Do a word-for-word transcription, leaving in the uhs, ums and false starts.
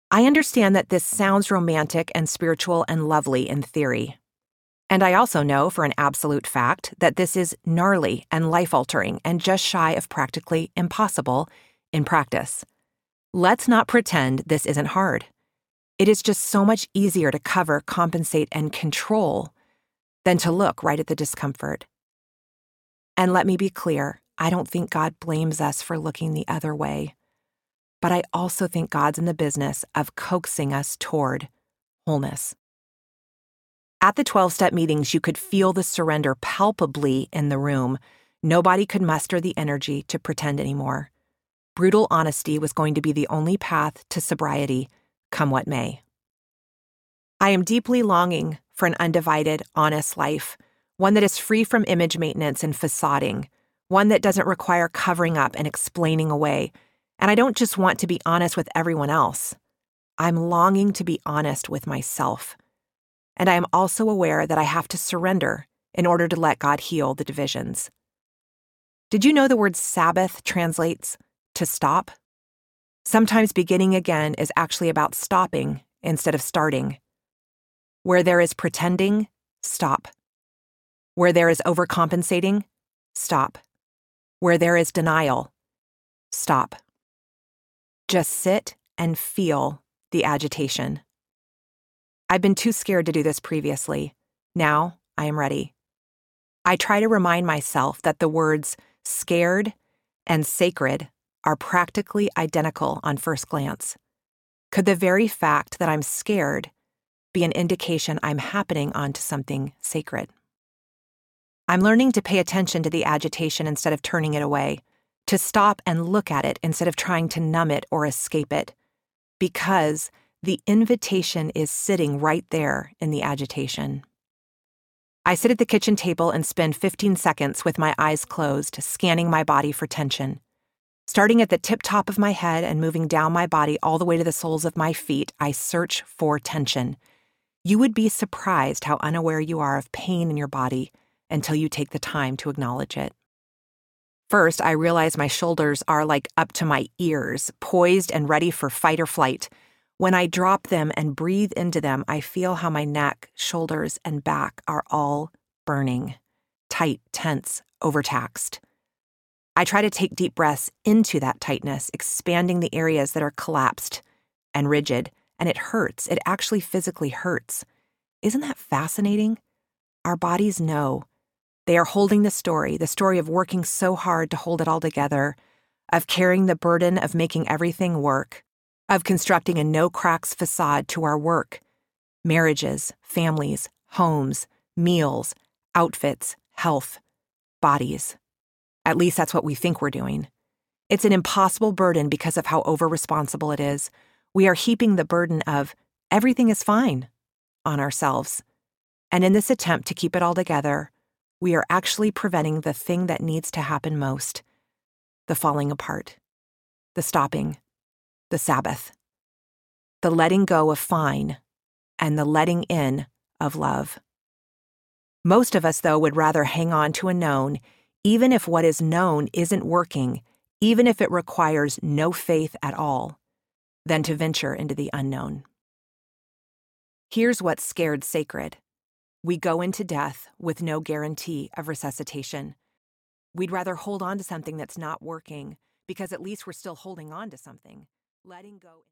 I understand that this sounds romantic and spiritual and lovely in theory. And I also know for an absolute fact that this is gnarly and life-altering and just shy of practically impossible in practice. Let's not pretend this isn't hard. It is just so much easier to cover, compensate, and control than to look right at the discomfort. And let me be clear, I don't think God blames us for looking the other way. But I also think God's in the business of coaxing us toward wholeness. At the twelve-step meetings, you could feel the surrender palpably in the room. Nobody could muster the energy to pretend anymore. Brutal honesty was going to be the only path to sobriety, come what may. I am deeply longing for an undivided, honest life, one that is free from image maintenance and facading, one that doesn't require covering up and explaining away. And I don't just want to be honest with everyone else. I'm longing to be honest with myself. And I am also aware that I have to surrender in order to let God heal the divisions. Did you know the word Sabbath translates to stop? Sometimes beginning again is actually about stopping instead of starting. Where there is pretending, stop. Where there is overcompensating, stop. Where there is denial, stop. Just sit and feel the agitation. I've been too scared to do this previously. Now I am ready. I try to remind myself that the words scared and sacred are practically identical on first glance. Could the very fact that I'm scared be an indication I'm happening onto something sacred? I'm learning to pay attention to the agitation instead of turning it away, to stop and look at it instead of trying to numb it or escape it, because the invitation is sitting right there in the agitation. I sit at the kitchen table and spend fifteen seconds with my eyes closed, scanning my body for tension. Starting at the tip top of my head and moving down my body all the way to the soles of my feet, I search for tension. You would be surprised how unaware you are of pain in your body until you take the time to acknowledge it. First, I realize my shoulders are like up to my ears, poised and ready for fight or flight. When I drop them and breathe into them, I feel how my neck, shoulders, and back are all burning, tight, tense, overtaxed. I try to take deep breaths into that tightness, expanding the areas that are collapsed and rigid, and it hurts. It actually physically hurts. Isn't that fascinating? Our bodies know. They are holding the story, the story of working so hard to hold it all together, of carrying the burden of making everything work, of constructing a no-cracks facade to our work, marriages, families, homes, meals, outfits, health, bodies. At least that's what we think we're doing. It's an impossible burden because of how over-responsible it is. We are heaping the burden of everything is fine on ourselves. And in this attempt to keep it all together, we are actually preventing the thing that needs to happen most, the falling apart, the stopping, the Sabbath, the letting go of fine, and the letting in of love. Most of us, though, would rather hang on to a known, even if what is known isn't working, even if it requires no faith at all, than to venture into the unknown. Here's what's scared sacred. We go into death with no guarantee of resuscitation. We'd rather hold on to something that's not working because at least we're still holding on to something. Letting go.